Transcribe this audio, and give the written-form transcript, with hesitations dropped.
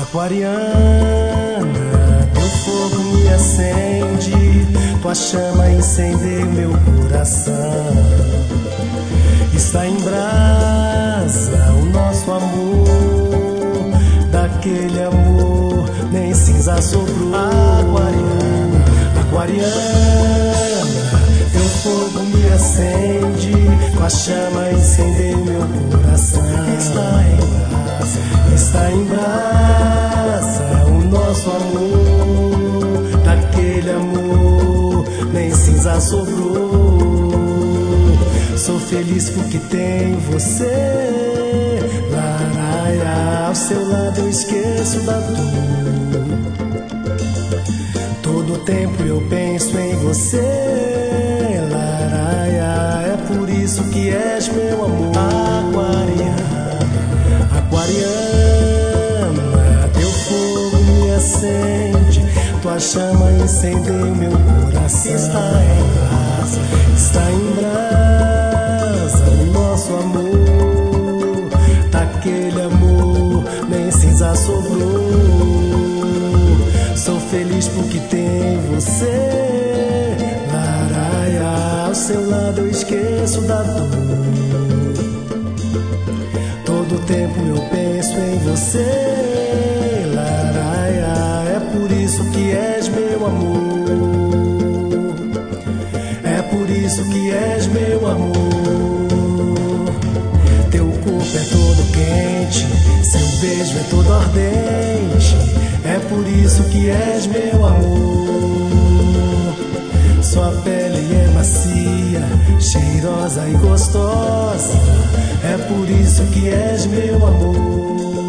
Aquariana, teu fogo me acende, tua chama incendeia o meu coração. Está em brasa o nosso amor, daquele amor nem cinza sobrou. Aquariana, aquariana, teu fogo me acende, tua chama incendeia o meu coração. Está em brasa o nosso amor, daquele amor nem cinza sobrou. Sou feliz porque tenho você, laraia, ao seu lado eu esqueço da dor. Todo tempo eu penso em você, laraia, é por isso que és meu amor. Aquariana, aquariana, teu fogo me acende, tua chama incendeia o meu coração. Está em brasa o nosso amor, daquele amor nem cinza sobrou. Sou feliz porque tenho você, laraia, ao seu lado eu esqueço da dor. Todo tempo eu penso em você, laraia, é por isso que és meu amor. É por isso que és meu amor. Teu corpo é todo quente, seu beijo é todo ardente, é por isso que és meu amor. Sua pele é macia, cheirosa e gostosa, é por isso que és meu amor.